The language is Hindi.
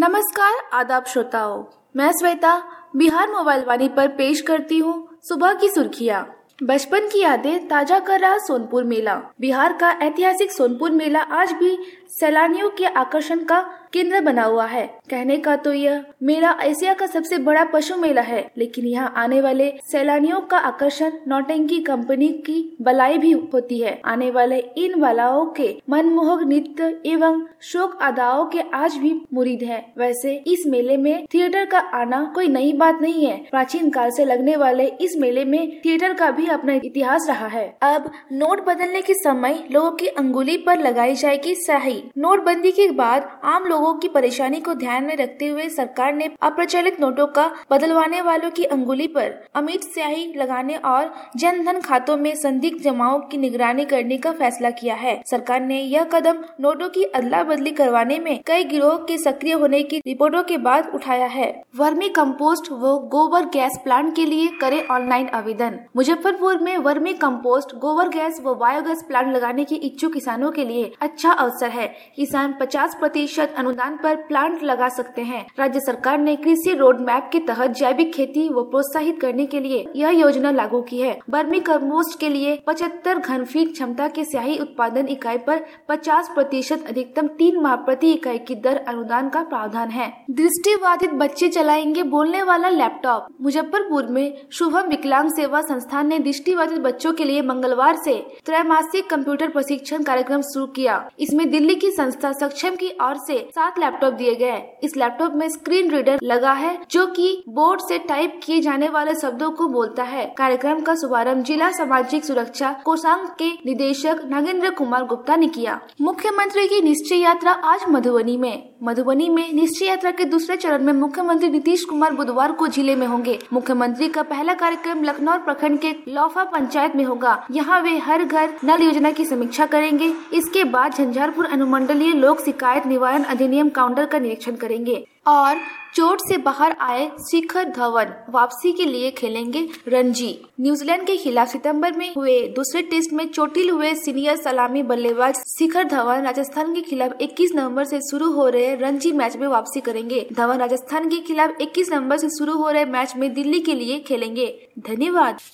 नमस्कार आदाब श्रोताओं, मैं श्वेता बिहार मोबाइल वाणी पर पेश करती हूँ सुबह की सुर्खियाँ। बचपन की यादें ताजा कर रहा सोनपुर मेला। बिहार का ऐतिहासिक सोनपुर मेला आज भी सैलानियों के आकर्षण का केंद्र बना हुआ है। कहने का तो यह मेला एशिया का सबसे बड़ा पशु मेला है, लेकिन यहाँ आने वाले सैलानियों का आकर्षण नौटंकी कंपनी की बलाई भी होती है। आने वाले इन बालाओं के मनमोहक नृत्य एवं शोक अदाओं के आज भी मुरीद है। वैसे इस मेले में थिएटर का आना कोई नई बात नहीं है। प्राचीन काल से लगने वाले इस मेले में थिएटर का भी अपना इतिहास रहा है। अब नोट बदलने के समय लोगों की अंगुली पर लगाई जाएगी स्याही। नोटबंदी के बाद आम लोगों की परेशानी को ध्यान में रखते हुए सरकार ने अप्रचलित नोटों का बदलवाने वालों की अंगुली पर अमिट स्याही लगाने और जन धन खातों में संदिग्ध जमाओं की निगरानी करने का फैसला किया है। सरकार ने यह कदम नोटों की अदला बदली करवाने में कई गिरोह के सक्रिय होने की रिपोर्टों के बाद उठाया है। वर्मी कंपोस्ट व गोबर गैस प्लांट के लिए करे ऑनलाइन आवेदन। मुजफ्फरपुर में वर्मी कंपोस्ट, गोबर गैस व बायोगैस प्लांट लगाने के इच्छुक किसानों के लिए अच्छा अवसर है। किसान 50% अनुदान पर प्लांट लगा सकते हैं। राज्य सरकार ने कृषि रोड मैप के तहत जैविक खेती व प्रोत्साहित करने के लिए यह योजना लागू की है। वर्मी कंपोस्ट के लिए 75 घनफीट क्षमता के स्याही उत्पादन इकाई पर 50% अधिकतम 3 माह प्रति इकाई की दर अनुदान का प्रावधान है। दृष्टिबाधित बच्चे चलाएंगे बोलने वाला लैपटॉप। मुजफ्फरपुर में शुभम विकलांग सेवा संस्थान ने दृष्टिबाधित बच्चों के लिए मंगलवार से त्रैमासिक कंप्यूटर प्रशिक्षण कार्यक्रम शुरू किया। इसमें दिल्ली की संस्था सक्षम की ओर से 7 लैपटॉप दिए गए। इस लैपटॉप में स्क्रीन रीडर लगा है जो कि बोर्ड से टाइप किए जाने वाले शब्दों को बोलता है। कार्यक्रम का शुभारंभ जिला सामाजिक सुरक्षा कोषांग के निदेशक नागेंद्र कुमार गुप्ता ने किया। मुख्यमंत्री की निश्चय यात्रा आज मधुबनी में निश्चय यात्रा के दूसरे चरण में मुख्यमंत्री नीतीश कुमार बुधवार को जिले में होंगे। मुख्यमंत्री का पहला कार्यक्रम लखनऊ प्रखंड के लौफा पंचायत में होगा। यहाँ वे हर घर नल योजना की समीक्षा करेंगे। इसके बाद झंझारपुर अनुमंडलीय लोक शिकायत निवारण अधिनियम काउंटर का निरीक्षण करेंगे। और चोट से बाहर आए शिखर धवन वापसी के लिए खेलेंगे रणजी। न्यूजीलैंड के खिलाफ सितंबर में हुए दूसरे टेस्ट में चोटिल हुए सीनियर सलामी बल्लेबाज शिखर धवन राजस्थान के खिलाफ 21 नवंबर से शुरू हो रहे रणजी मैच में वापसी करेंगे। धवन राजस्थान के खिलाफ 21 नवंबर से शुरू हो रहे मैच में दिल्ली के लिए खेलेंगे। धन्यवाद।